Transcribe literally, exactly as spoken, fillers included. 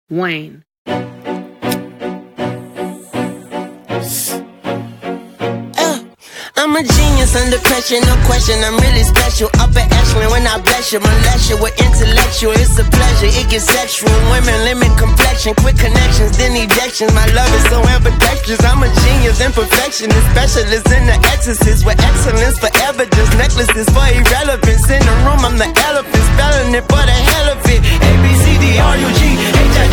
Wayne. I'm a genius under pressure, no question, I'm really special. Upper echelon when I bless you, molest you with intellectual. It's a pleasure, it gets sexual. Women limit complexion, quick connections, then ejections. My love is so ambidextrous. I'm a genius in perfectionist, specialist in the exorcist. With excellence forever, just necklaces for irrelevance. In the room, I'm the elephant, spelling it for the hell of it. A B C D R U G H I